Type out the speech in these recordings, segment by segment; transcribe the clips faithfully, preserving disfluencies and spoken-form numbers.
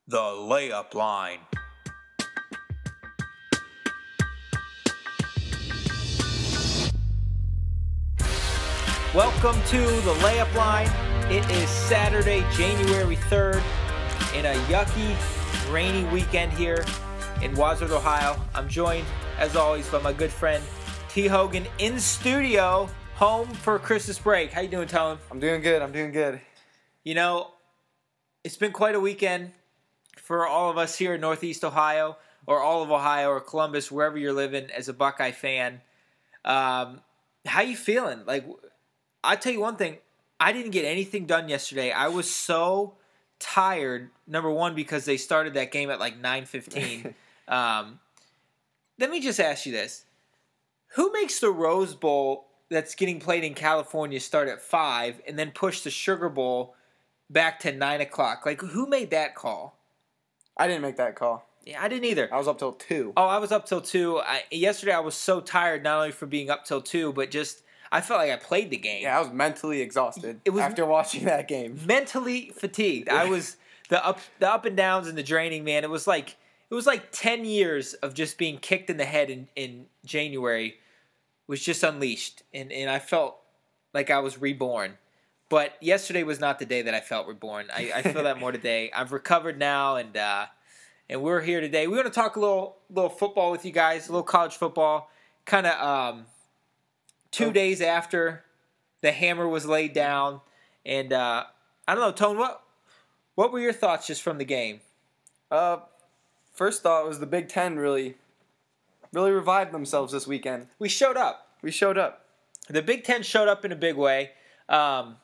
The Layup Line. Welcome to The Layup Line. It is Saturday, January third, in a yucky, rainy weekend here in Wadsworth, Ohio. I'm joined, as always, by my good friend T. Hogan in studio, home for Christmas break. How you doing, Tone? I'm doing good. I'm doing good. You know, it's been quite a weekend for all of us here in Northeast Ohio, or all of Ohio, or Columbus, wherever you're living as a Buckeye fan. Um, how you feeling? Like, I'll tell you one thing. I didn't get anything done yesterday. I was so tired, number one, because they started that game at like nine fifteen. um, let me just ask you this. Who makes the Rose Bowl that's getting played in California start at five and then push the Sugar Bowl back to nine o'clock? Like, who made that call? I didn't make that call. Yeah, I didn't either. I was up till two. Oh, I was up till two. I, yesterday I was so tired, not only for being up till two, but just I felt like I played the game. Yeah, I was mentally exhausted It was after watching that game. Mentally fatigued. I was the up the up and downs and the draining, man. It was like it was like ten years of just being kicked in the head in, in January was just unleashed, and, and I felt like I was reborn. But yesterday was not the day that I felt reborn. I, I feel that more today. I've recovered now, and uh, and we're here today. We're going to talk a little little football with you guys, a little college football. Kind of um, two oh. days after the hammer was laid down, and uh, I don't know, Tone. What what were your thoughts just from the game? Uh, first thought was the Big Ten really, really revived themselves this weekend. We showed up. We showed up. The Big Ten showed up in a big way. Um,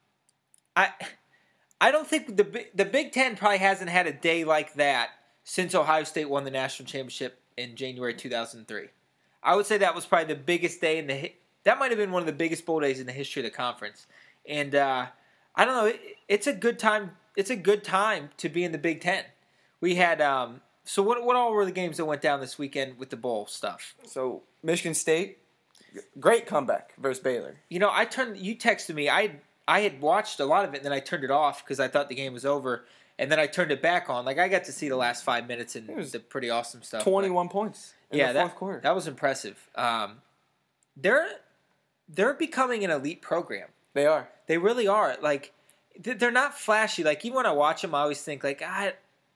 I I don't think the the Big Ten probably hasn't had a day like that since Ohio State won the national championship in January two thousand three. I would say that was probably the biggest day in the that might have been one of the biggest bowl days in the history of the conference. And uh, I don't know, it, it's a good time. It's a good time to be in the Big Ten. We had um, so what what all were the games that went down this weekend with the bowl stuff? So Michigan State, great comeback versus Baylor. You know, I turned you texted me. I I had watched a lot of it, and then I turned it off because I thought the game was over, and then I turned it back on. Like, I got to see the last five minutes and it was the pretty awesome stuff. twenty-one but, points in yeah, the fourth that, quarter. That was impressive. Um, they're they're becoming an elite program. They are. They really are. Like, they're not flashy. Like, even when I watch them, I always think, like, I,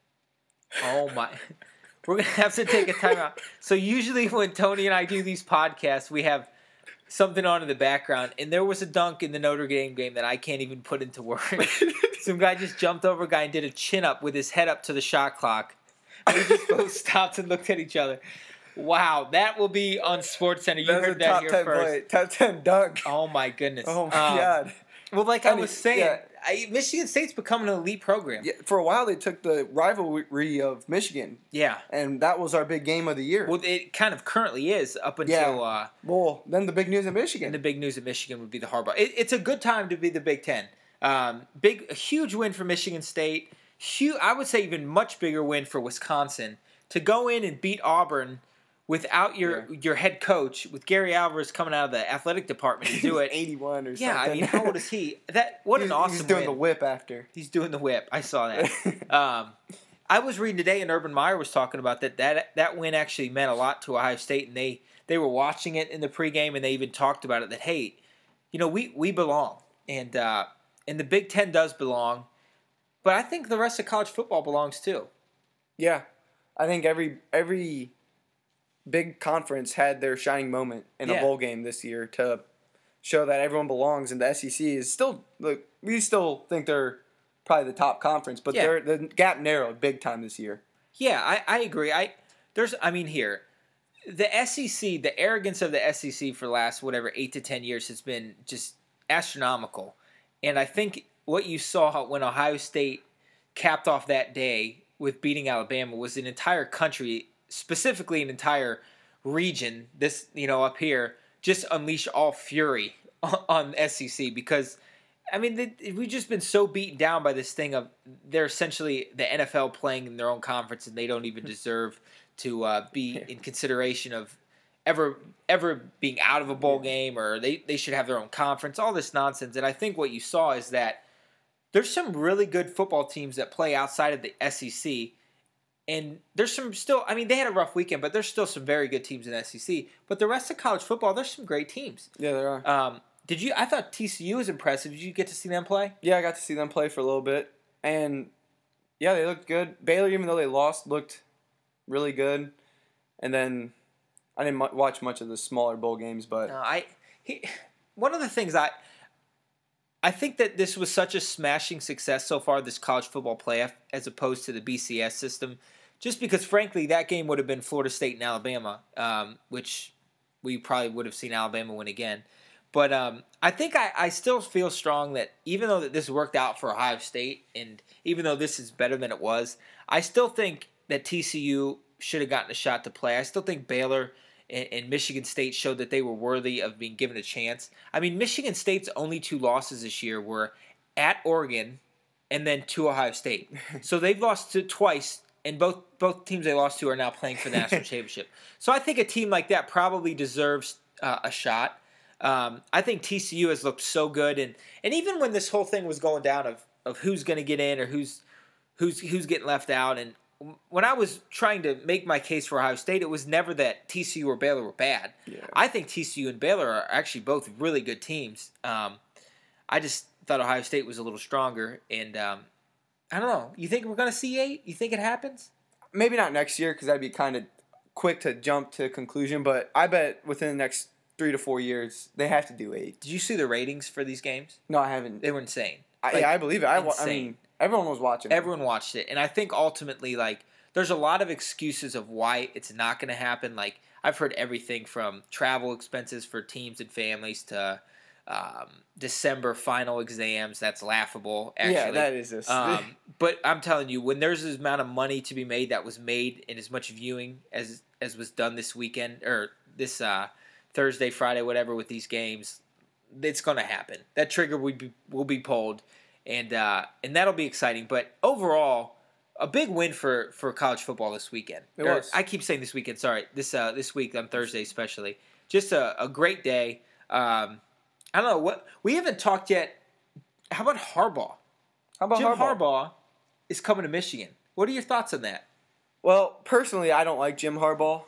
oh, my. We're going to have to take a timeout. So, usually when Tony and I do these podcasts, we have something on in the background, and there was a dunk in the Notre Dame game that I can't even put into words. Some guy just jumped over a guy and did a chin-up with his head up to the shot clock. We just both stopped and looked at each other. Wow, that will be on SportsCenter. You That's heard a that top here ten first. Play. Top ten dunk. Oh, my goodness. Oh, my um, God. Well, like I, I mean, was saying, yeah. I, Michigan State's becoming an elite program. Yeah, for a while, they took the rivalry of Michigan. Yeah. And that was our big game of the year. Well, it kind of currently is up until... Yeah. Uh, well, then the big news in Michigan. And the big news in Michigan would be the Harbaugh. It, it's a good time to be the Big Ten. Um, big, a huge win for Michigan State. Huge, I would say even much bigger win for Wisconsin. To go in and beat Auburn without your yeah. your head coach, with Gary Alvarez coming out of the athletic department to do it. eighty-one or yeah, something. Yeah, I mean, how old is he? That What he's, an awesome He's doing win. the whip after. He's doing the whip. I saw that. um, I was reading today, and Urban Meyer was talking about that. That that win actually meant a lot to Ohio State, and they, they were watching it in the pregame, and they even talked about it, that, hey, you know, we, we belong. And, uh, and the Big Ten does belong. But I think the rest of college football belongs too. Yeah. I think every every big conference had their shining moment in yeah. a bowl game this year to show that everyone belongs, and the S E C is still look. We still think they're probably the top conference, but yeah. they're, the gap narrowed big time this year. Yeah, I, I agree. I there's I mean here, the S E C, the arrogance of the S E C for the last whatever eight to ten years has been just astronomical, and I think what you saw when Ohio State capped off that day with beating Alabama was an entire country, specifically an entire region, this, you know, up here, just unleash all fury on S E C because, I mean, they, we've just been so beaten down by this thing of they're essentially the N F L playing in their own conference and they don't even deserve to uh, be in consideration of ever ever being out of a bowl game, or they, they should have their own conference, all this nonsense. And I think what you saw is that there's some really good football teams that play outside of the S E C. And there's some still, I mean, they had a rough weekend, but there's still some very good teams in the S E C. But the rest of college football, there's some great teams. Yeah, there are. Um, did you, I thought T C U was impressive. Did you get to see them play? Yeah, I got to see them play for a little bit. And, yeah, they looked good. Baylor, even though they lost, looked really good. And then I didn't mu- watch much of the smaller bowl games, but No, I, he, one of the things I, I think that this was such a smashing success so far, this college football playoff, as opposed to the B C S system. Just because, frankly, that game would have been Florida State and Alabama, um, which we probably would have seen Alabama win again. But um, I think I, I still feel strong that even though that this worked out for Ohio State, and even though this is better than it was, I still think that T C U should have gotten a shot to play. I still think Baylor and, and Michigan State showed that they were worthy of being given a chance. I mean, Michigan State's only two losses this year were at Oregon and then to Ohio State. So they've lost to twice. And both both teams they lost to are now playing for the national championship. So I think a team like that probably deserves uh, a shot. Um, I think T C U has looked so good, and, and even when this whole thing was going down of, of who's going to get in or who's who's who's getting left out, and when I was trying to make my case for Ohio State, it was never that T C U or Baylor were bad. Yeah. I think T C U and Baylor are actually both really good teams. Um, I just thought Ohio State was a little stronger, and um, I don't know. You think we're going to see eight? You think it happens? maybe not next year because that'd be kind of quick to jump to a conclusion, but I bet within the next three to four years, they have to do eight. Did you see the ratings for these games? No, I haven't. They were insane. I, Like, yeah, I believe it. I, wa- I insane. mean, everyone was watching. Everyone watched it, and I think ultimately, like, there's a lot of excuses of why it's not going to happen. Like, I've heard everything from travel expenses for teams and families to um, December final exams. That's laughable, actually. Yeah, that is this. Um, but I'm telling you, when there's this amount of money to be made that was made in as much viewing as as was done this weekend or this uh, Thursday, Friday, whatever, with these games, it's going to happen. That trigger will be will be pulled, and uh, and that'll be exciting. But overall, a big win for, for college football this weekend. It Or, was. I keep saying this weekend. Sorry, this uh, this week on Thursday especially. Just a, a great day. Um, I don't know what we haven't talked yet. How about Harbaugh? How about Jim Harbaugh? Harbaugh is coming to Michigan. What are your thoughts on that? Well, personally, I don't like Jim Harbaugh.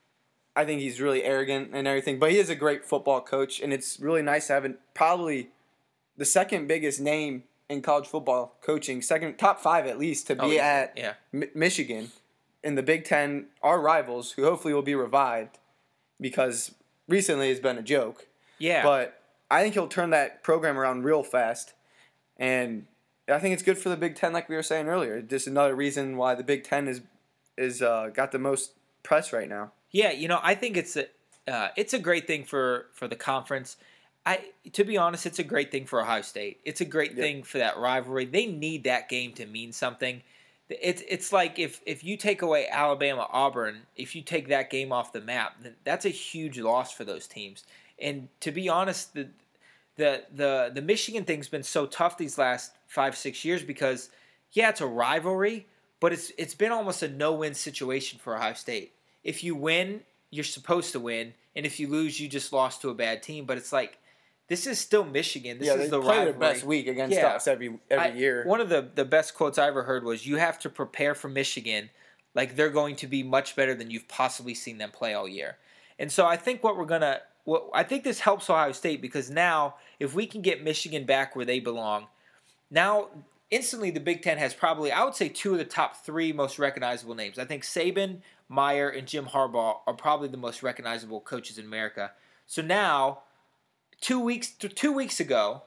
I think he's really arrogant and everything, but he is a great football coach, and it's really nice having probably the second biggest name in college football coaching, second top five at least, to be Oh, yeah. at Yeah. Mi- Michigan in the Big Ten, our rivals, who hopefully will be revived because recently it's been a joke. Yeah. But I think he'll turn that program around real fast, and I think it's good for the Big Ten, like we were saying earlier. Just another reason why the Big Ten is is uh, got the most press right now. Yeah, you know, I think it's a uh, it's a great thing for, for the conference. I to be honest, it's a great thing for Ohio State. It's a great Yep. thing for that rivalry. They need that game to mean something. It's it's like if, if you take away Alabama Auburn, if you take that game off the map, then that's a huge loss for those teams. And to be honest, the the the the Michigan thing's been so tough these last five six years because yeah, it's a rivalry, but it's it's been almost a no win situation for Ohio State. If you win, you're supposed to win, and if you lose, you just lost to a bad team. But it's like this is still Michigan. This yeah, is they the play rivalry. their best week against Yeah. us every every I- year. One of the, the best quotes I ever heard was, you have to prepare for Michigan like they're going to be much better than you've possibly seen them play all year. And so I think what we're going to – I think this helps Ohio State because now if we can get Michigan back where they belong, now instantly the Big Ten has probably, I would say, two of the top three most recognizable names. I think Saban, Meyer, and Jim Harbaugh are probably the most recognizable coaches in America. So now – Two weeks two weeks ago,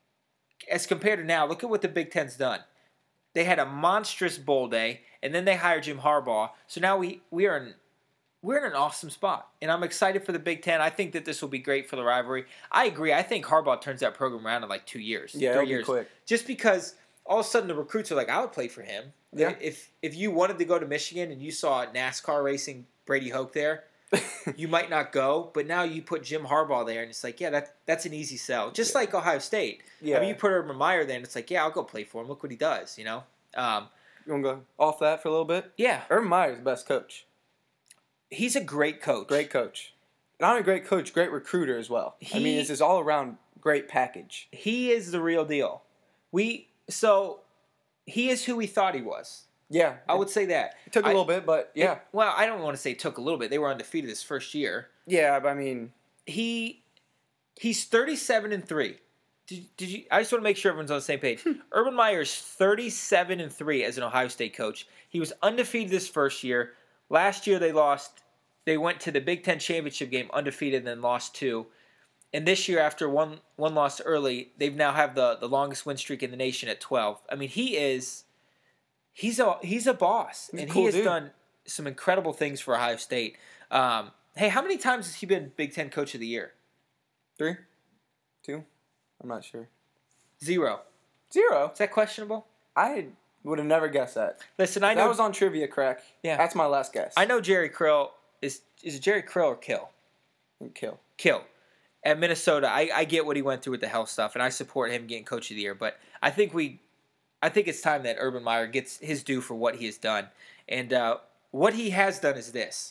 as compared to now, look at what the Big Ten's done. They had a monstrous bowl day, and then they hired Jim Harbaugh. So now we we are in we're in an awesome spot, and I'm excited for the Big Ten. I think that this will be great for the rivalry. I agree. I think Harbaugh turns that program around in like two years, Yeah, three it'll be years, quick. just because all of a sudden the recruits are like, I would play for him. Yeah. If if you wanted to go to Michigan and you saw NASCAR racing Brady Hoke there. You might not go, but now you put Jim Harbaugh there, and it's like, yeah, that that's an easy sell. Just Yeah. like Ohio State. Yeah. I mean, you put Urban Meyer there, and it's like, yeah, I'll go play for him. Look what he does, you know? Um, You want to go off that for a little bit? yeah, Urban Meyer's the best coach. he's a great coach. Great coach. Not only great coach, great recruiter as well. I mean, He- it's this all-around great package. He is the real deal. We So he is who we thought he was. Yeah, I would say that. It took a I- little bit, but yeah, It- well, I don't want to say it took a little bit. They were undefeated his first year. yeah. But I mean, He he's thirty-seven and three. Did, did you? I just want to make sure everyone's on the same page. Urban Meyer's thirty-seven and three as an Ohio State coach. He was undefeated this first year. Last year they lost. They went to the Big Ten championship game undefeated, and then lost two. And this year, after one one loss early, they've now have the, the longest win streak in the nation at twelve. I mean, he is he's a he's a boss, He's a and cool he has dude. done some incredible things for Ohio State. Um, hey, how many times has he been Big Ten Coach of the Year? three, two. I'm not sure. Zero. Zero. Is that questionable? I would have never guessed that. Listen, I That know was on Trivia Crack. Yeah. That's my last guess. I know Jerry Krill is is it Jerry Krill or Kill? Kill. Kill. At Minnesota, I, I get what he went through with the health stuff, and I support him getting Coach of the Year. But I think we, I think it's time that Urban Meyer gets his due for what he has done. And uh, what he has done is this: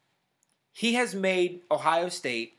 he has made Ohio State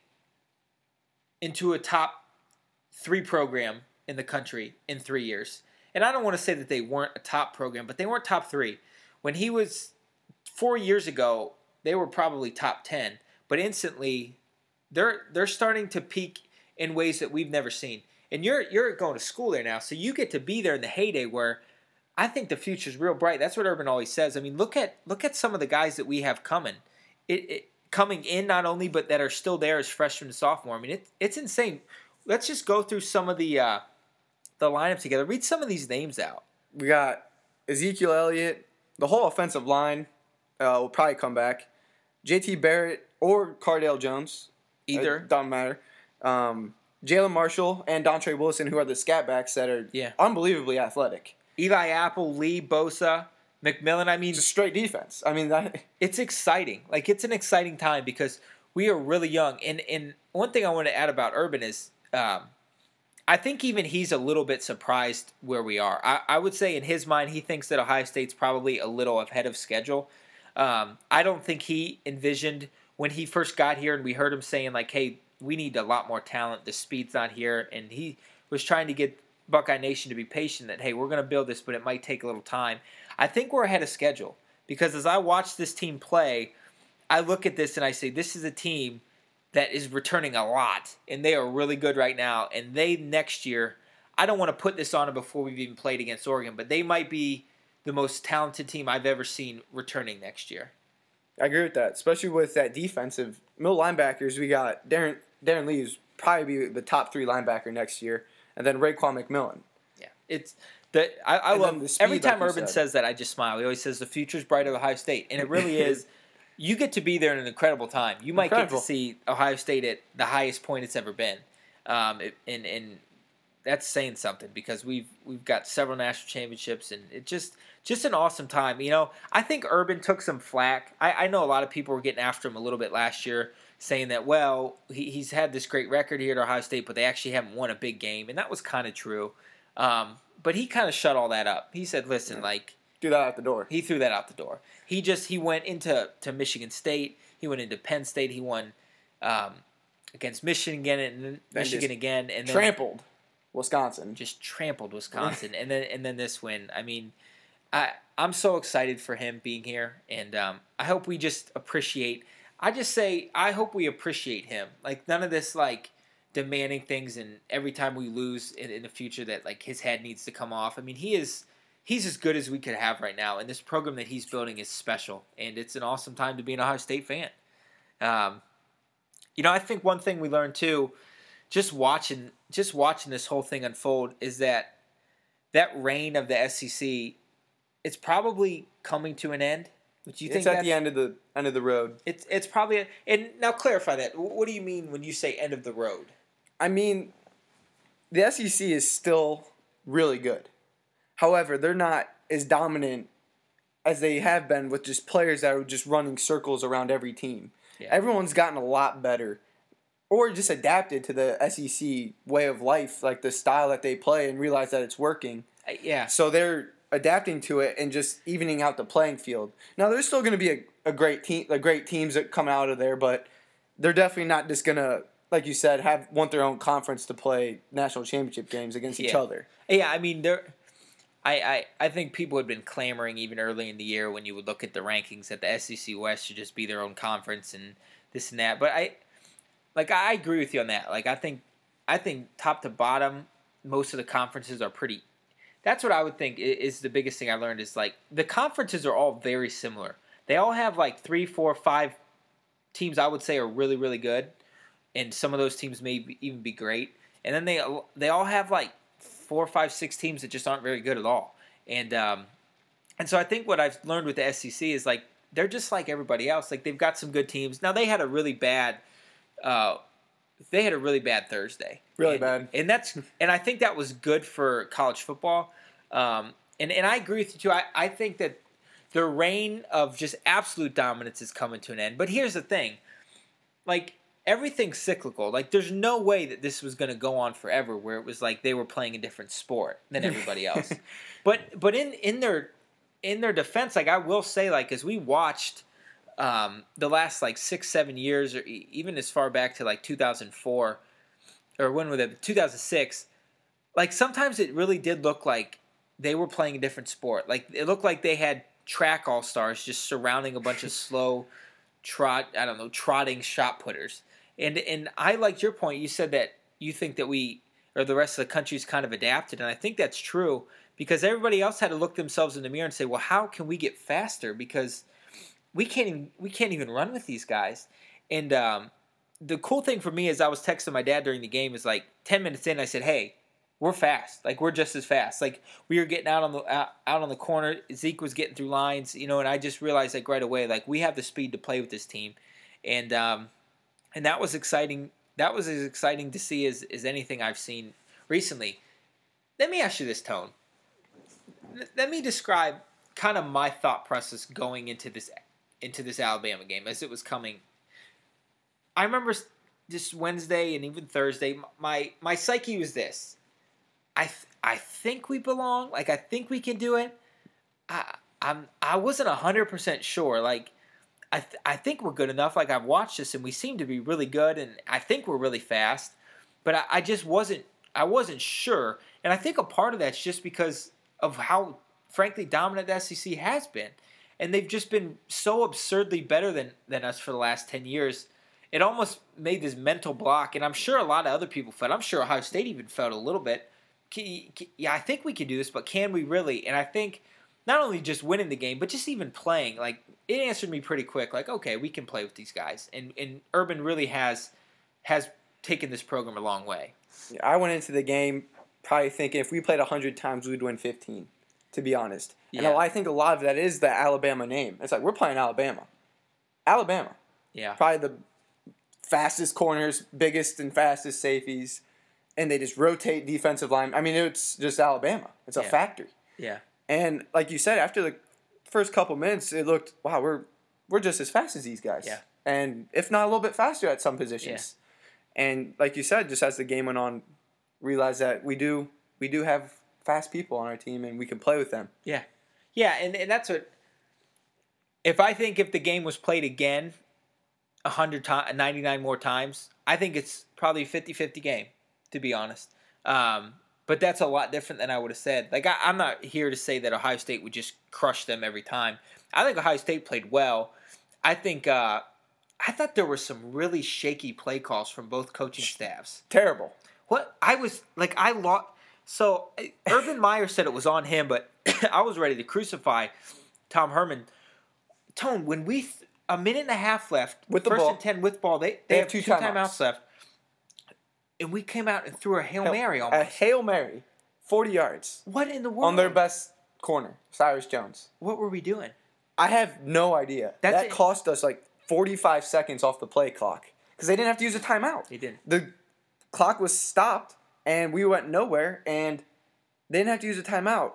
into a top three program in the country in three years. And I don't want to say that they weren't a top program, but they weren't top three. When he was four years ago, they were probably top ten. But instantly, they're they're starting to peak in ways that we've never seen. And you're you're going to school there now, so you get to be there in the heyday where I think the future's real bright. That's what Urban always says. I mean, look at look at some of the guys that we have coming. It, it coming in not only, but that are still there as freshmen and sophomore. I mean, it, it's insane. Let's just go through some of the uh, the lineup together. Read some of these names out. We got Ezekiel Elliott. The whole offensive line uh, will probably come back. J T Barrett or Cardale Jones. Either. It doesn't matter. Um, Jalen Marshall and Dontre Wilson, who are the scat backs that are Yeah. unbelievably athletic. Eli Apple, Lee, Bosa, McMillan. I mean, Just straight defense. I mean, that it's exciting. Like, it's an exciting time because we are really young. And and one thing I want to add about Urban is um, I think even he's a little bit surprised where we are. I, I would say in his mind, he thinks that Ohio State's probably a little ahead of schedule. Um, I don't think he envisioned when he first got here and we heard him saying, like, hey, we need a lot more talent. The speed's not here. And he was trying to get Buckeye Nation to be patient that, hey, we're going to build this, but it might take a little time. I think we're ahead of schedule because as I watch this team play, I look at this and I say, this is a team that is returning a lot, and they are really good right now. And they, next year, I don't want to put this on them before we've even played against Oregon, but they might be the most talented team I've ever seen returning next year. I agree with that, especially with that defensive middle linebackers. We got Darren Darren Lee, who's probably be the top three linebacker next year, and then Raekwon McMillan. Yeah, it's the I, I And then love the speed, every time like you Urban said. says that I just smile. He always says the future's bright at Ohio State, and it really is. You get to be there in an incredible time. You might Incredible. get to see Ohio State at the highest point it's ever been, um, it- and and that's saying something because we've we've got several national championships, and it just just an awesome time. You know, I think Urban took some flack. I, I know a lot of people were getting after him a little bit last year, saying that well he, he's had this great record here at Ohio State, but they actually haven't won a big game, and that was kind of true. Um, but he kind of shut all that up. He said, "Listen, Yeah. like." Do that out the door. He threw that out the door. He just he went into to Michigan State. He went into Penn State. He won um, against Michigan again and then Then Michigan just again and then Trampled Wisconsin. just trampled Wisconsin and then and then this win. I mean, I I'm so excited for him being here, and um, I hope we just appreciate. I just say I hope we appreciate him. Like none of this like demanding things, and every time we lose in, in the future that like his head needs to come off. I mean, he is. He's as good as we could have right now, and this program that he's building is special, and it's an awesome time to be an Ohio State fan. Um, you know, I think one thing we learned too, just watching, just watching this whole thing unfold, is that that reign of the S E C, it's probably coming to an end. Would you think It's at that's, the end of the end of the road. It's it's probably a, and now clarify that. What do you mean when you say end of the road? I mean, the S E C is still really good. However, they're not as dominant as they have been with just players that are just running circles around every team. Yeah. Everyone's gotten a lot better or just adapted to the S E C way of life, like the style that they play and realize that it's working. Uh, yeah, So they're adapting to it and just evening out the playing field. Now, there's still going to be a, a great team, a great teams that come out of there, but they're definitely not just going to, like you said, have want their own conference to play national championship games against each Yeah. other. yeah. I mean, there. I, I, I think people had been clamoring even early in the year when you would look at the rankings that the S E C West should just be their own conference and this and that. But I like I agree with you on that. Like I think I think top to bottom, most of the conferences are pretty. That's what I would think is the biggest thing I learned is like the conferences are all very similar. They all have like three, four, five teams I would say are really, really good, and some of those teams may be, even be great. And then they they all have like four, five, six teams that just aren't very good at all. And um, and so I think what I've learned with the S E C is like they're just like everybody else. Like they've got some good teams. Now they had a really bad. Uh, They had a really bad Thursday, really and, bad, and that's and I think that was good for college football. Um, and and I agree with you too. I, I think that the reign of just absolute dominance is coming to an end. But here's the thing, like everything's cyclical. Like there's no way that this was going to go on forever, where it was like they were playing a different sport than everybody else. but but in in their in their defense, like I will say, like as we watched. Um, the last like six, seven years, or even as far back to like two thousand four, or when was it? two thousand six. Like sometimes it really did look like they were playing a different sport. Like it looked like they had track all stars just surrounding a bunch of slow trot. I don't know, trotting shot putters. And and I liked your point. You said that you think that we or the rest of the country's kind of adapted, and I think that's true because everybody else had to look themselves in the mirror and say, well, how can we get faster? Because We can't even we can't even run with these guys. And um, the cool thing for me is I was texting my dad during the game is like ten minutes in I said, "Hey, we're fast. Like we're just as fast. Like we were getting out on the out, out on the corner. Zeke was getting through lines, you know, and I just realized like right away like we have the speed to play with this team." And um, and that was exciting. That was as exciting to see as as anything I've seen recently. Let me ask you this, Tone. Let me describe kind of my thought process going into this into this Alabama game as it was coming. I remember just Wednesday and even Thursday, my my psyche was this. I th- I think we belong. Like I think we can do it. I I'm I wasn't one hundred percent sure. Like I th- I think we're good enough. Like I've watched this and we seem to be really good and I think we're really fast. But I, I just wasn't I wasn't sure. And I think a part of that's just because of how frankly dominant the S E C has been. And they've just been so absurdly better than, than us for the last ten years. It almost made this mental block, and I'm sure a lot of other people felt. I'm sure Ohio State even felt a little bit. Can, can, yeah, I think we can do this, but can we really? And I think not only just winning the game, but just even playing. Like it answered me pretty quick. Like, okay, we can play with these guys, and and Urban really has has taken this program a long way. Yeah, I went into the game probably thinking if we played one hundred times, we'd win fifteen. To be honest. Yeah. And I think a lot of that is the Alabama name. It's like, we're playing Alabama. Alabama. Yeah. Probably the fastest corners, biggest and fastest safeties, and they just rotate defensive line. I mean, it's just Alabama. It's a yeah. factory. Yeah. And like you said, after the first couple minutes, it looked, wow, we're we're just as fast as these guys. Yeah. And if not a little bit faster at some positions. Yeah. And like you said, just as the game went on, realized that we do we do have fast people on our team and we can play with them. Yeah. Yeah, and, and that's what if I think if the game was played again one hundred times, ninety-nine more times, I think it's probably a fifty-fifty game, to be honest. Um, but that's a lot different than I would have said. Like I, I'm not here to say that Ohio State would just crush them every time. I think Ohio State played well. I think uh, I thought there were some really shaky play calls from both coaching staffs. Terrible. What I was like, I lost. So Urban Meyer said it was on him, but I was ready to crucify Tom Herman. Tone, when we th- a minute and a half left, with the first ball, and ten with ball, they they, they have, have two, two timeouts. timeouts left, and we came out and threw a Hail, Hail Mary almost. A Hail Mary, forty yards. What in the world? On their best corner, Cyrus Jones. What were we doing? I have no idea. That's that it. cost us like forty-five seconds off the play clock because they didn't have to use a timeout. They didn't. The clock was stopped. And we went nowhere, and they didn't have to use a timeout.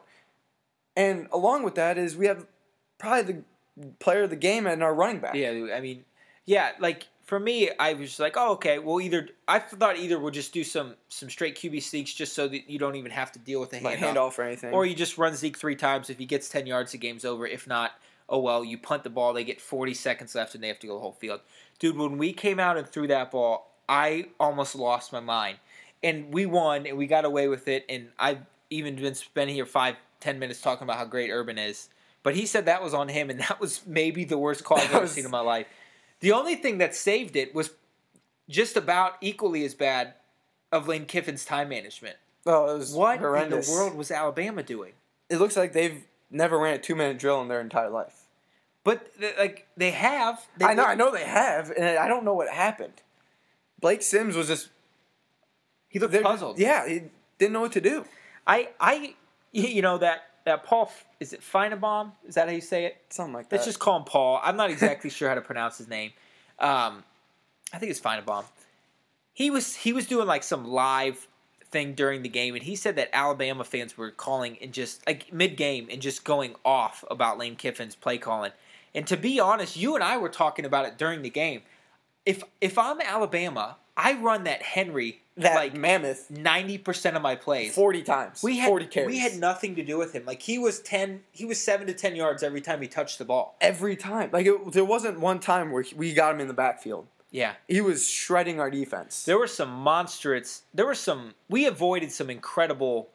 And along with that is we have probably the player of the game and our running back. Yeah, I mean, yeah, like for me, I was just like, oh, okay, well, either I thought either we'll just do some some straight Q B sneaks just so that you don't even have to deal with a handoff, like handoff or anything, or you just run Zeke three times. If he gets ten yards, the game's over. If not, oh well, you punt the ball. They get forty seconds left, and they have to go the whole field. Dude, when we came out and threw that ball, I almost lost my mind. And we won, and we got away with it. And I've even been spending here five ten minutes talking about how great Urban is. But he said that was on him, and that was maybe the worst call I've ever was... seen in my life. The only thing that saved it was just about equally as bad of Lane Kiffin's time management. Oh, it was what horrendous. in the world was Alabama doing? It looks like they've never ran a two-minute drill in their entire life. But, like, they have. They, I know, I know they have, and I don't know what happened. Blake Sims was just... He looked puzzled. Yeah, he didn't know what to do. I, I, you know, that, that Paul, is it Feinbaum? Is that how you say it? Something like that. Let's just call him Paul. I'm not exactly sure how to pronounce his name. Um, I think it's Feinbaum. He was, he was doing, like, some live thing during the game, and he said that Alabama fans were calling and just, like, mid-game and just going off about Lane Kiffin's play calling. And to be honest, you and I were talking about it during the game. If if I'm Alabama, I run that Henry that like mammoth ninety percent of my plays. forty times. We had forty carries. we had nothing to do with him. Like he was ten he was seven to ten yards every time he touched the ball. Every time. Like it, there wasn't one time where we got him in the backfield. Yeah. He was shredding our defense. There were some monstrous there were some we avoided some incredible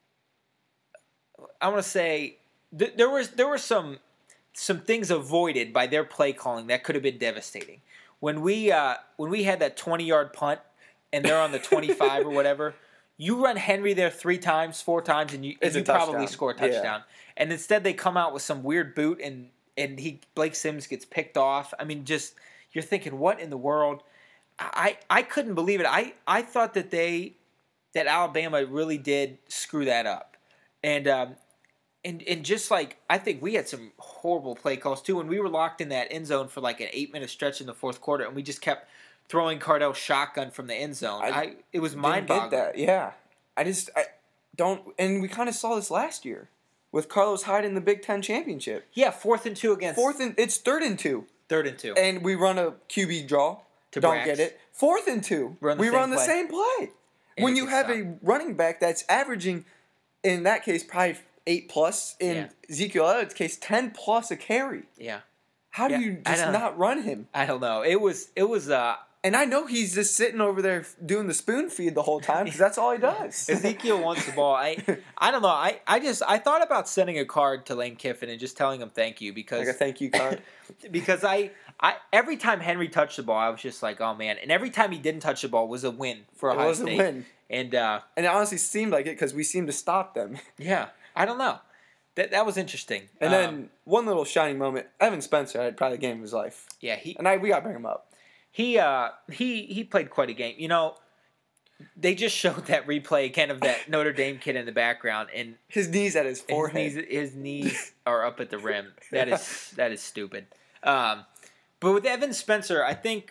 I want to say th- there was there were some some things avoided by their play calling that could have been devastating. When we uh, when we had that twenty-yard punt and they're on the twenty-five or whatever, you run Henry there three times, four times, and you, and you probably score a touchdown. Yeah. And instead they come out with some weird boot and, and he Blake Sims gets picked off. I mean, just you're thinking, what in the world? I, I couldn't believe it. I, I thought that they that Alabama really did screw that up. And um, And and just like I think we had some horrible play calls too, and we were locked in that end zone for like an eight minute stretch in the fourth quarter, and we just kept throwing Cardell shotgun from the end zone. I, I it was mind boggling. That yeah, I just I don't, and we kind of saw this last year with Carlos Hyde in the Big Ten championship. Yeah, fourth and two against fourth and it's third and two. Third and two, and we run a Q B draw. To don't Brax. Get it. Fourth and two. Run we run the play. same play. And when you have stop. a running back that's averaging, in that case, probably eight plus. In yeah. Ezekiel Elliott's case, ten plus a carry. Yeah. How do yeah. you just not run him? I don't know. It was it was uh and I know he's just sitting over there doing the spoon feed the whole time because that's all he does. Ezekiel wants the ball. I I don't know. I, I just I thought about sending a card to Lane Kiffin and just telling him thank you because like a thank you card. because I I every time Henry touched the ball, I was just like, oh man. And every time he didn't touch the ball was a win for Ohio State. It was a win. And uh, and it honestly seemed like it because we seemed to stop them. Yeah, I don't know. That that was interesting. And um, then one little shining moment: Evan Spencer had probably the game of his life. Yeah, he and I we got to bring him up. He uh he he played quite a game. You know, they just showed that replay again of that Notre Dame kid in the background, and his knees at his forehead. His knees, his knees are up at the rim. That is that is stupid. Um, but with Evan Spencer, I think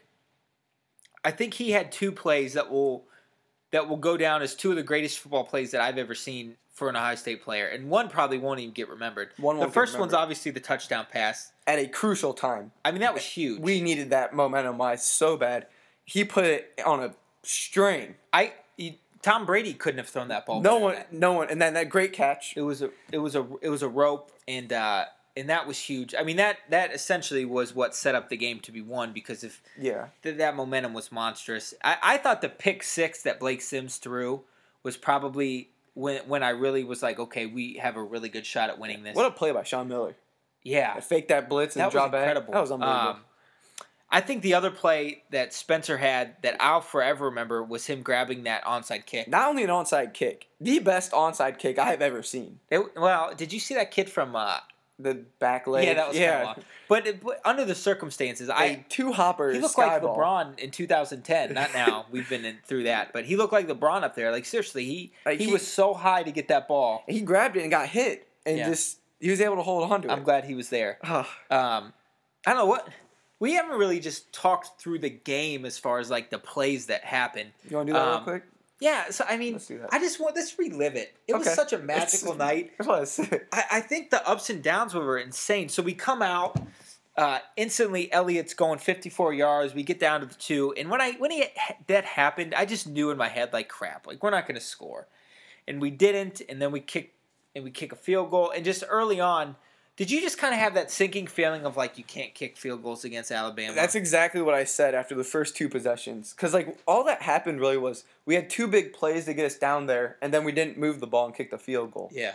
I think he had two plays that will that will go down as two of the greatest football plays that I've ever seen for an Ohio State player, and one probably won't even get remembered. One the first one's obviously the touchdown pass at a crucial time. I mean, that was huge. We needed that momentum-wise so bad. He put it on a string. I he, Tom Brady couldn't have thrown that ball. No one, no one, and then that great catch. It was a it was a it was a rope, and uh, and that was huge. I mean, that that essentially was what set up the game to be won because if yeah th- that momentum was monstrous. I, I thought the pick six that Blake Sims threw was probably when when I really was like, okay, we have a really good shot at winning this. What a play by Sean Miller. Yeah. Fake that blitz and that drop was back. Incredible. That was unbelievable. Um, I think the other play that Spencer had that I'll forever remember was him grabbing that onside kick. Not only an onside kick, the best onside kick I have ever seen. It, well, did you see that kid from uh, the back leg? Yeah, that was yeah. Kind of but, it, but under the circumstances, a I two hoppers. He looked sky like ball. LeBron in two thousand ten. Not now. We've been in, through that, but he looked like LeBron up there. Like seriously, he like he, he was so high to get that ball. He grabbed it and got hit, and yeah. just he was able to hold on to it. I'm glad he was there. um, I don't know what. We haven't really just talked through the game as far as like the plays that happened. You want to do that um, real quick? Yeah, so I mean, I just want let's relive it. It okay. was such a magical it's, night. It was. I, I think the ups and downs were insane. So we come out uh, instantly. Elliott's going fifty-four yards. We get down to the two, and when I when he, that happened, I just knew in my head like crap, like we're not going to score, and we didn't. And then we kick and we kick a field goal, and just early on. Did you just kind of have that sinking feeling of like you can't kick field goals against Alabama? That's exactly what I said after the first two possessions. Because like all that happened really was we had two big plays to get us down there, and then we didn't move the ball and kick the field goal. Yeah.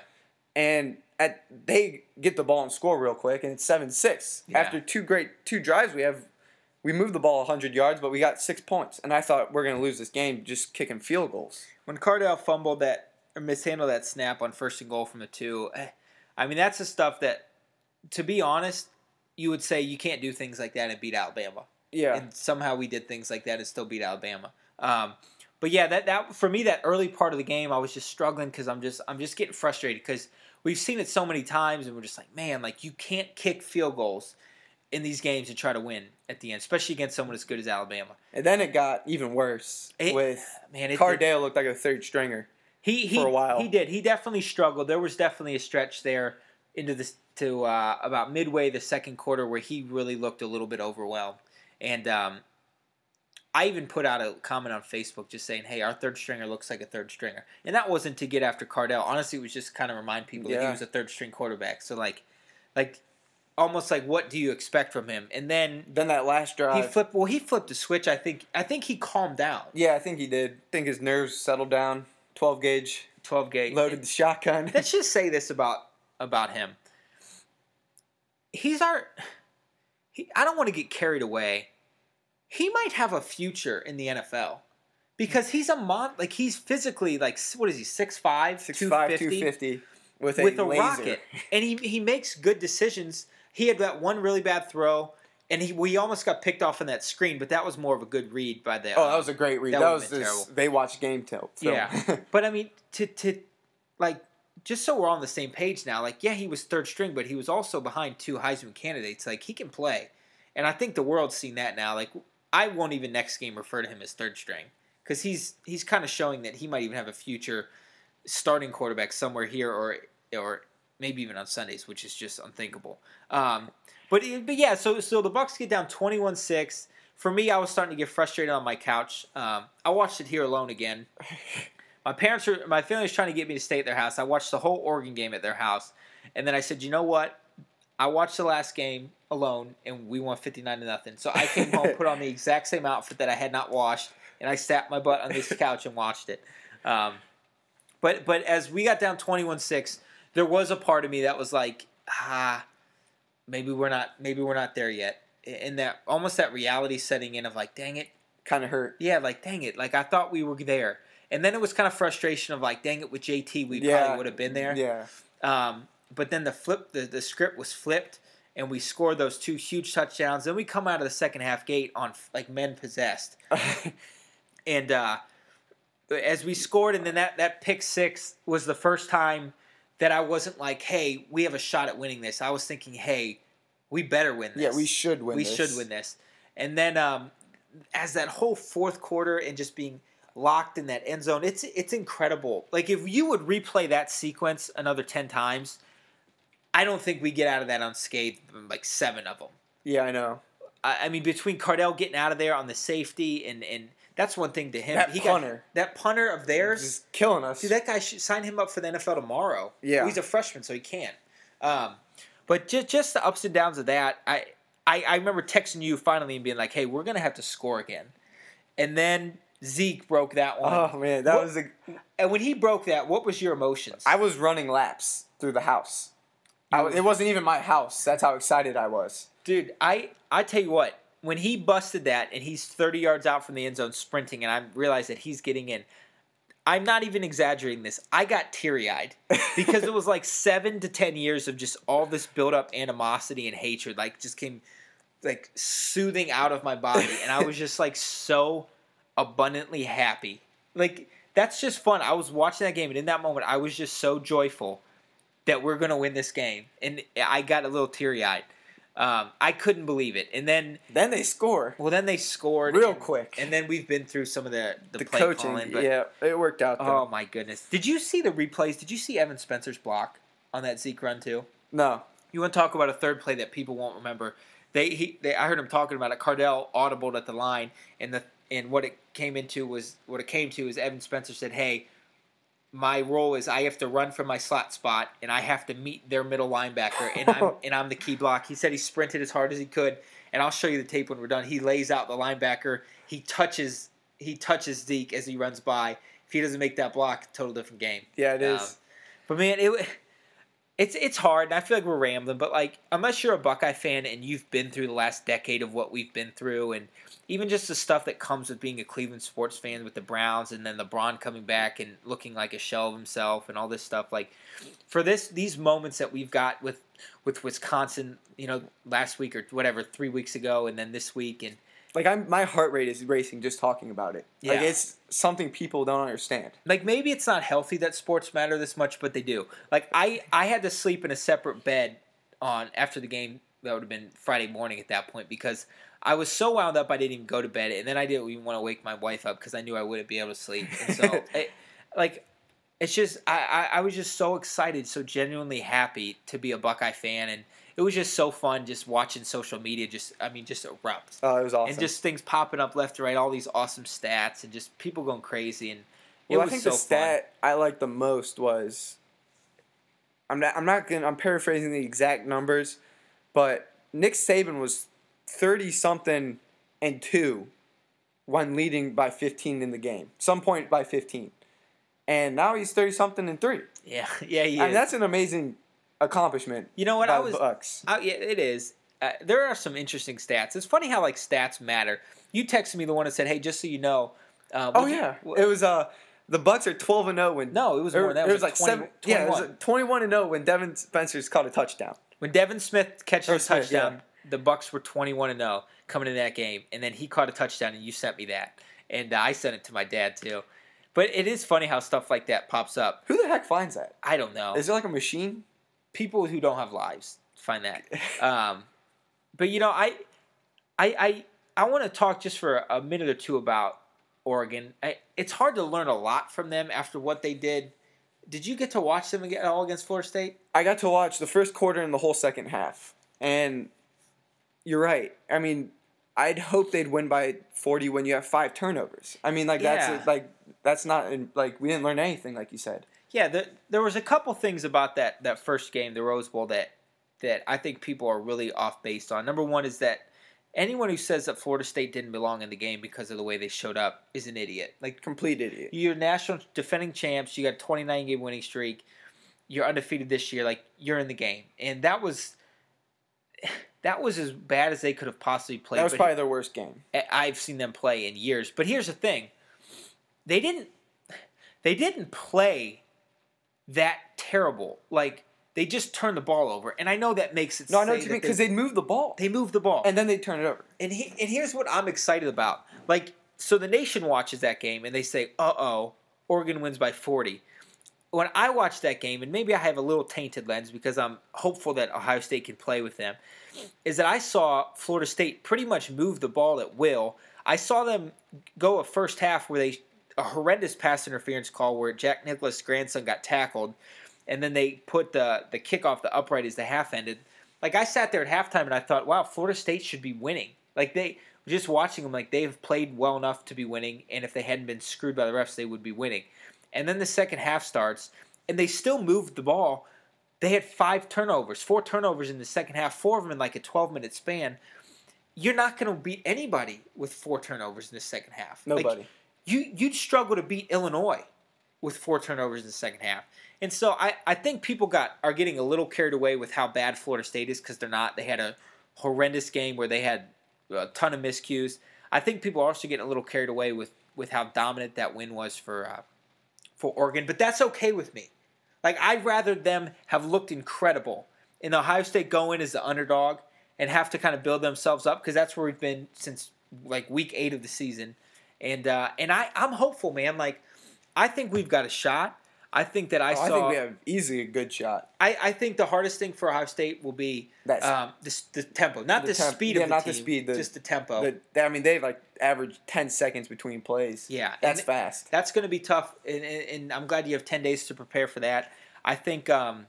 and at they get the ball and score real quick, and it's seven six. Yeah. After two great two drives, we have we moved the ball one hundred yards, but we got six points, and I thought we're gonna lose this game just kicking field goals. When Cardale fumbled that or mishandled that snap on first and goal from the two, I mean that's the stuff that, to be honest, you would say you can't do things like that and beat Alabama. Yeah, and somehow we did things like that and still beat Alabama. Um, but yeah, that that for me, that early part of the game, I was just struggling because I'm just I'm just getting frustrated because we've seen it so many times, and we're just like, man, like you can't kick field goals in these games and try to win at the end, especially against someone as good as Alabama. And then it got even worse it, with man, it, Cardale it, looked like a third stringer. He, he for a while. He did. He definitely struggled. There was definitely a stretch there into this to uh, about midway the second quarter where he really looked a little bit overwhelmed. And um, I even put out a comment on Facebook just saying, hey, our third stringer looks like a third stringer. And that wasn't to get after Cardale. Honestly, it was just kind of remind people yeah. that he was a third string quarterback. So, like, like almost like, what do you expect from him? And then then that last drive. He flipped, well, he flipped the switch. I think I think he calmed down. Yeah, I think he did. I think his nerves settled down. twelve gauge. twelve gauge. Loaded and the shotgun. Let's just say this about about him. He's our... He, I don't want to get carried away. He might have a future in the N F L because he's a mon like he's physically like what is he six five six five two fifty with a, with a laser. rocket, and he he makes good decisions. He had that one really bad throw, and he we almost got picked off on that screen, but that was more of a good read by the. Oh, that was a great read. That, that was this, they watched game tape. Yeah, but I mean to to like just so we're on the same page now. Like yeah, he was third string, but he was also behind two Heisman candidates. Like he can play, and I think the world's seen that now. Like. I won't even next game refer to him as third string because he's he's kind of showing that he might even have a future starting quarterback somewhere here or or maybe even on Sundays, which is just unthinkable. Um, but but yeah, so so the Bucks get down twenty-one six. For me, I was starting to get frustrated on my couch. Um, I watched it here alone again. My parents were my family was trying to get me to stay at their house. I watched the whole Oregon game at their house, and then I said, you know what? I watched the last game alone, and we won fifty-nine to nothing. So I came home, put on the exact same outfit that I had not washed, and I sat my butt on this couch and watched it. Um, but but as we got down twenty-one six, there was a part of me that was like, ah, maybe we're not maybe we're not there yet. And that almost that reality setting in of like, dang it, kind of hurt. Yeah, like dang it, like I thought we were there, and then it was kind of frustration of like, dang it, with J T we yeah. probably would have been there. Yeah. Um, But then the flip, the, the script was flipped, and we scored those two huge touchdowns. Then we come out of the second half gate on like men possessed, and uh, as we scored, and then that, that pick six was the first time that I wasn't like, "Hey, we have a shot at winning this." I was thinking, "Hey, we better win this. Yeah, we should win. We this. should win this." And then um, as that whole fourth quarter and just being locked in that end zone, it's it's incredible. Like if you would replay that sequence another ten times. I don't think we get out of that unscathed, like seven of them. Yeah, I know. I, I mean, between Cardale getting out of there on the safety, and, and that's one thing to him. That he punter. Got, that punter of theirs. Just killing us. Dude, that guy should sign him up for the N F L tomorrow. Yeah. Well, he's a freshman, so he can. Um, but just, just the ups and downs of that, I, I, I remember texting you finally and being like, hey, we're going to have to score again. And then Zeke broke that one. Oh, man, that what, was a... And when he broke that, what was your emotions? I was running laps through the house. I, it wasn't even my house. That's how excited I was. Dude, I, I tell you what, when he busted that and he's thirty yards out from the end zone sprinting and I realized that he's getting in, I'm not even exaggerating this. I got teary-eyed because it was like seven to ten years of just all this built-up animosity and hatred like just came like soothing out of my body. And I was just like so abundantly happy. Like, that's just fun. I was watching that game and in that moment I was just so joyful that we're going to win this game. And I got a little teary-eyed. Um, I couldn't believe it. And then... Then they score. Well, then they scored. Real and, quick. And then we've been through some of the, the, the play coaching. calling. But, yeah, it worked out, though. Oh, my goodness. Did you see the replays? Did you see Evan Spencer's block on that Zeke run, too? No. You want to talk about a third play that people won't remember? They, he, they, I heard him talking about it. Cardale audibled at the line, and the and what it came into was what it came to is Evan Spencer said, "Hey, my role is I have to run from my slot spot, and I have to meet their middle linebacker, and I'm and I'm the key block." He said he sprinted as hard as he could, and I'll show you the tape when we're done. He lays out the linebacker. He touches he touches Zeke as he runs by. If he doesn't make that block, total different game. Yeah, it is. Um, but man, it It's it's hard, and I feel like we're rambling, but like unless you're a Buckeye fan and you've been through the last decade of what we've been through, and even just the stuff that comes with being a Cleveland sports fan with the Browns, and then LeBron coming back and looking like a shell of himself, and all this stuff, like for this these moments that we've got with with Wisconsin, you know, last week or whatever, three weeks ago, and then this week, and Like I'm, my heart rate is racing just talking about it. Yeah. Like it's something people don't understand. like maybe it's not healthy that sports matter this much, but they do. Like I, I had to sleep in a separate bed on after the game. That would have been Friday morning at that point because I was so wound up I didn't even go to bed, and then I didn't even want to wake my wife up because I knew I wouldn't be able to sleep. And so, it, like, it's just I, I, I was just so excited, so genuinely happy to be a Buckeye fan, and it was just so fun just watching social media just I mean just erupt. Oh, it was awesome. And just things popping up left to right, all these awesome stats, and just people going crazy. And it well, was I think so the stat I liked the most was I'm not I'm not gonna I'm paraphrasing the exact numbers, but Nick Saban was thirty something and two when leading by fifteen in the game, some point by fifteen, and now he's thirty something and three. fun. Yeah, yeah, he I mean, is. that's an amazing accomplishment. You know what? by I the was. Bucks. I, yeah, it is. Uh, there are some interesting stats. It's funny how like stats matter. You texted me the one that said, "Hey, just so you know." Uh, Oh would you- yeah, w- it was uh the Bucks are twelve and zero when No, it was or- more than that. It It was was like like seven. twenty, Yeah, it was twenty-one. like twenty-one and zero when Devin Spencer's caught a touchdown. When Devin Smith catches Or a Smith, touchdown, the Bucks were twenty-one and zero coming into that game, and then he caught a touchdown, and you sent me that, and uh, I sent it to my dad too. But it is funny how stuff like that pops up. Who the heck finds that? I don't know. Is there like a machine? People who don't have lives find that. Um, but you know, I, I, I, I want to talk just for a minute or two about Oregon. I, it's hard to learn a lot from them after what they did. Did you get to watch them at all against Florida State? I got to watch the first quarter and the whole second half, and you're right. I mean, I'd hope they'd win by forty when you have five turnovers. I mean, like Yeah. that's like that's not like we didn't learn anything, like you said. Yeah, the, there was a couple things about that, that first game, the Rose Bowl, that that I think people are really off base on. Number one is that anyone who says that Florida State didn't belong in the game because of the way they showed up is an idiot. Like, Complete idiot. you're national defending champs. You got a twenty-nine game winning streak. You're undefeated this year. Like, you're in the game, and that was that was as bad as they could have possibly played. That was But probably their worst game. I've seen them play in years. But here's the thing: they didn't they didn't play that terrible. Like, they just turned the ball over, and I know that makes it. No, I know say what you that mean because they, they moved the ball they moved the ball, and then they turn it over. and he, and here's what I'm excited about. Like, so the nation watches that game and they say, "Uh oh, Oregon wins by forty." When I watch that game, and maybe I have a little tainted lens because I'm hopeful that Ohio State can play with them, is that I saw Florida State pretty much move the ball at will. I saw them go a first half where they a horrendous pass interference call where Jack Nicklaus' grandson got tackled, and then they put the the kickoff the upright as the half ended. Like, I sat there at halftime and I thought, wow, Florida State should be winning. Like, they just watching them, like, they've played well enough to be winning, and if they hadn't been screwed by the refs, they would be winning. And then the second half starts, and they still moved the ball. They had five turnovers, four turnovers in the second half, four of them in like a twelve-minute span. You're not going to beat anybody with four turnovers in the second half. Like, Nobody. you, you'd struggle to beat Illinois with four turnovers in the second half. And so I, I think people got are getting a little carried away with how bad Florida State is because they're not. They had a horrendous game where they had a ton of miscues. I think people are also getting a little carried away with, with how dominant that win was for uh, for Oregon. But that's okay with me. Like, I'd rather them have looked incredible and Ohio State go in as the underdog and have to kind of build themselves up because that's where we've been since like week eight of the season. And uh, and I, I'm hopeful, man. Like, I think we've got a shot. I think that I Oh, saw. I think we have easily a good shot. I, I think the hardest thing for Ohio State will be That's- um, the, the tempo, not the, The temp- speed yeah, of the not team, the speed, the- just the tempo. The, they- I mean, they've like averaged ten seconds between plays. Yeah, that's and fast. That's going to be tough, and, and, and I'm glad you have ten days to prepare for that. I think um,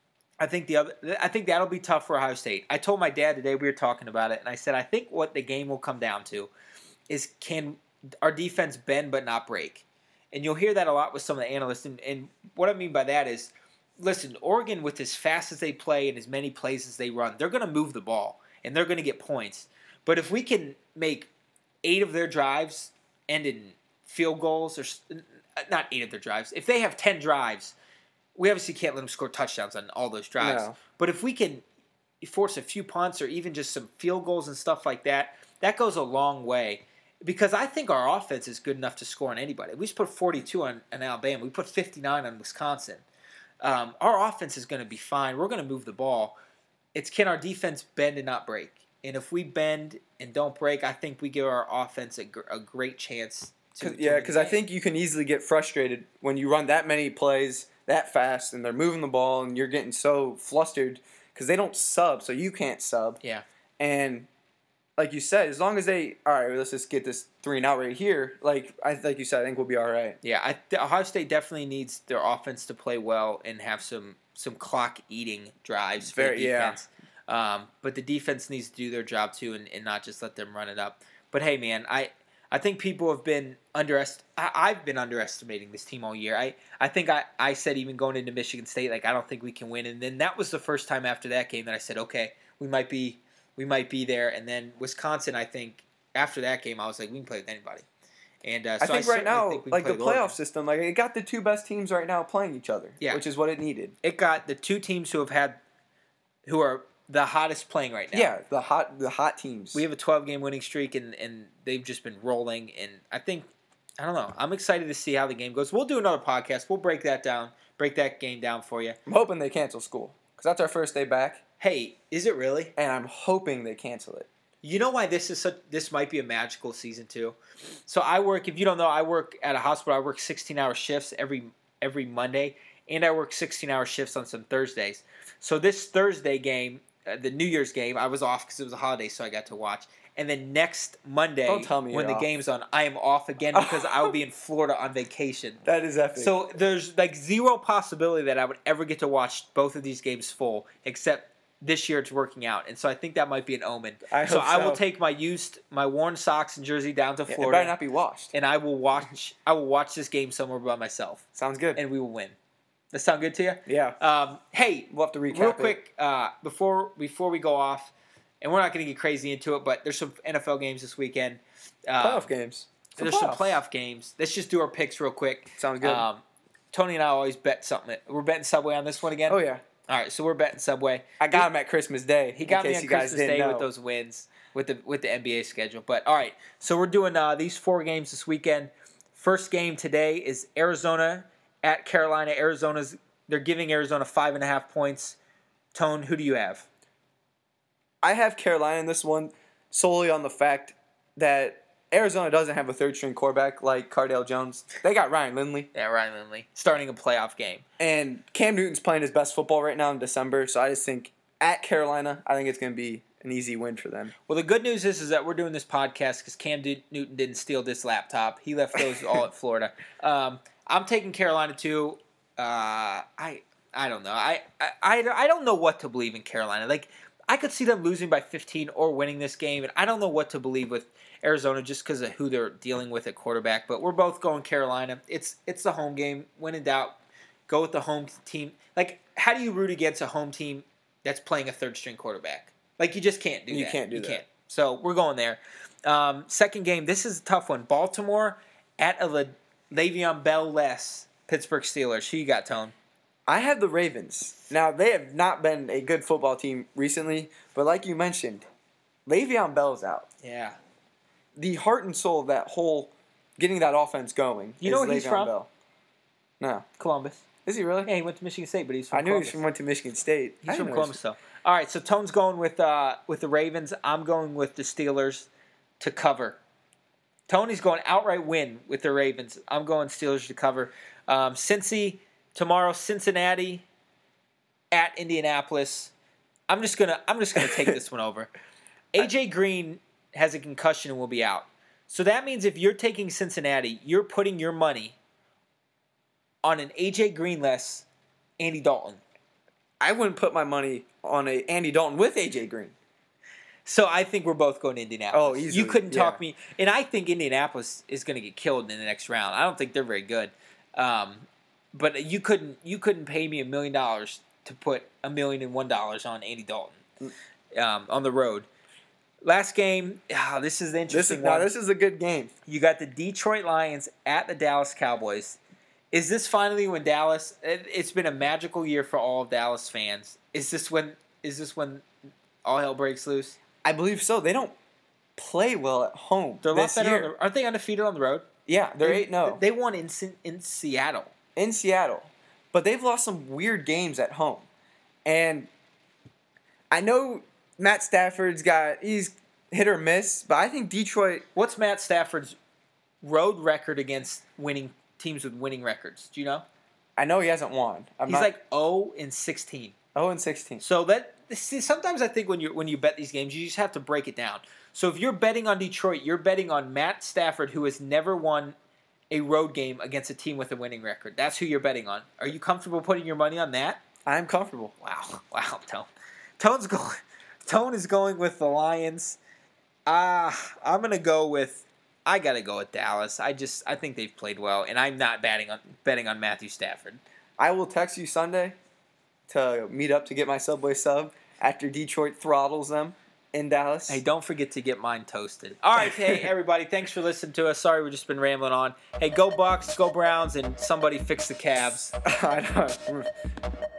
I think the other I think that'll be tough for Ohio State. I told my dad today, we were talking about it, and I said I think what the game will come down to is can our defense bend but not break. And you'll hear that a lot with some of the analysts. And, and what I mean by that is, listen, Oregon, with as fast as they play and as many plays as they run, they're going to move the ball, and they're going to get points. But if we can make eight of their drives end in field goals, or not eight of their drives, if they have ten drives we obviously can't let them score touchdowns on all those drives. No. But if we can force a few punts or even just some field goals and stuff like that, that goes a long way. Because I think our offense is good enough to score on anybody. We just put forty-two on, on Alabama. We put fifty-nine on Wisconsin. Um, our offense is going to be fine. We're going to move the ball. It's can our defense bend and not break? And if we bend and don't break, I think we give our offense a, gr- a great chance to, Cause, to yeah, win because the I game. think you can easily get frustrated when you run that many plays that fast and they're moving the ball and you're getting so flustered because they don't sub, so you can't sub. Yeah. And like you said, as long as they, all right, let's just get this three and out right here. Like I like you said, I think we'll be all right. Yeah, I, th- Ohio State definitely needs their offense to play well and have some some clock eating drives for Very- the defense. Um, but the defense needs to do their job too and, and not just let them run it up. But hey, man, I, I think people have been underest. I, I've been underestimating this team all year. I, I think I, I said even going into Michigan State, like I don't think we can win. And then that was the first time after that game that I said, okay, we might be we might be there. And then Wisconsin, I think after that game, I was like, we can play with anybody. And uh, so I think I right now, think we can like play the with Oregon. playoff system, like it got the two best teams right now playing each other, Yeah. which is what it needed. It got the two teams who have had, who are the hottest playing right now. Yeah, the hot the hot teams. We have a twelve-game winning streak, and, and they've just been rolling. And I think, I don't know, I'm excited to see how the game goes. We'll do another podcast. We'll break that down, break that game down for you. I'm hoping they cancel school because that's our first day back, Hey, is it really? and I'm hoping they cancel it. You know why this is such? This might be a magical season too. So I work. If you don't know, I work at a hospital. I work sixteen-hour shifts every every Monday, and I work sixteen-hour shifts on some Thursdays. So this Thursday game, uh, the New Year's game, I was off because it was a holiday, so I got to watch. And then next Monday, Don't tell me when you're the off. game's on, I am off again because I will be in Florida on vacation. That is epic. So there's like zero possibility that I would ever get to watch both of these games full, except this year it's working out. And so I think that might be an omen. I so hope I will so. take my used, my worn socks and jersey down to Yeah, it Florida, better not be washed. and I will watch. I will watch this game somewhere by myself, Sounds good. and we will win. That sound good to you? yeah, Um, hey, we'll have to recap real it. quick uh, before before we go off, and we're not going to get crazy into it, but there's some N F L games this weekend. Um, Playoff games. Some There's some playoffs. playoff games. Let's just do our picks real quick. Sounds good. Um, Tony and I always bet something. We're betting Subway on this one again. oh yeah, All right, so we're betting Subway. I got him at Christmas Day. He got in me case on you guys Christmas didn't Day know. with those wins with the with the N B A schedule. But all right, so we're doing uh, these four games this weekend. First game today is Arizona at Carolina. Arizona's they're giving Arizona five and a half points. Tone, who do you have? I have Carolina in this one solely on the fact that Arizona doesn't have a third string quarterback like Cardale Jones. They got Ryan Lindley. Yeah, Ryan Lindley starting a playoff game. And Cam Newton's playing his best football right now in December, so I just think at Carolina, I think it's going to be an easy win for them. Well, the good news is, is that we're doing this podcast because Cam D- Newton didn't steal this laptop. He left those all at Florida. Um, I'm taking Carolina too. Uh, I I don't know. I, I, I, I don't know what to believe in Carolina. Like, I could see them losing by fifteen or winning this game, and I don't know what to believe with Arizona just because of who they're dealing with at quarterback. But we're both going Carolina. It's it's the home game. When in doubt, go with the home team. Like, how do you root against a home team that's playing a third string quarterback? Like, you just can't do that. You can't do you that. Can't. So we're going there. Um, second game. This is a tough one. Baltimore at a Le- Le'Veon Bell less Pittsburgh Steelers. Who you got, Tone? I have the Ravens. Now, they have not been a good football team recently, but like you mentioned, Le'Veon Bell's out. Yeah. The heart and soul of that whole getting that offense going You is know where he's Le'Veon from? Bell. No. Columbus. Is he really? Yeah, he went to Michigan State, but he's from I knew Columbus. he went to Michigan State. I He's from didn't know Columbus, though. All right, so Tone's going with uh, with the Ravens. I'm going with the Steelers to cover. Tony's going outright win with the Ravens. I'm going Steelers to cover. Um, Cincy tomorrow, Cincinnati at Indianapolis. I'm just gonna I'm just gonna take this one over. A J Green has a concussion and will be out. So that means if you're taking Cincinnati, you're putting your money on an A J Green less Andy Dalton. I wouldn't put my money on a Andy Dalton with A J Green. So I think we're both going to Indianapolis. Oh, easily, You couldn't talk yeah. me, and I think Indianapolis is going to get killed in the next round. I don't think they're very good, um, but you couldn't you couldn't pay me a million dollars to put a million and one dollars on Andy Dalton um, on the road. Last game, oh, this is the This interesting is one. now this is a good game. You got the Detroit Lions at the Dallas Cowboys. Is this finally when Dallas? It, it's been a magical year for all of Dallas fans. Is this when? Is this when all hell breaks loose? I believe so. They don't play well at home. They're a lot this better. year. On the, aren't they undefeated on the road? Yeah, they're They- eight no They won in Sin- in Seattle. in Seattle, but they've lost some weird games at home, and I know Matt Stafford's got he's hit or miss, but I think Detroit. What's Matt Stafford's road record against winning teams with winning records? Do you know? I know he hasn't won. I'm He's not, like zero and sixteen. oh and sixteen. So that see, sometimes I think when you when you bet these games, you just have to break it down. So if you're betting on Detroit, you're betting on Matt Stafford, who has never won a road game against a team with a winning record. That's who you're betting on. Are you comfortable putting your money on that? I'm comfortable. Wow, wow, Tone. Tone's going. Tone is going with the Lions. Ah, uh, I'm gonna go with. I gotta go with Dallas. I just I think they've played well, and I'm not betting on betting on Matthew Stafford. I will text you Sunday to meet up to get my Subway sub after Detroit throttles them in Dallas. Hey, don't forget to get mine toasted. All right, hey, everybody, thanks for listening to us. Sorry we've just been rambling on. Hey, go Bucks, go Browns, and somebody fix the Cavs. I know.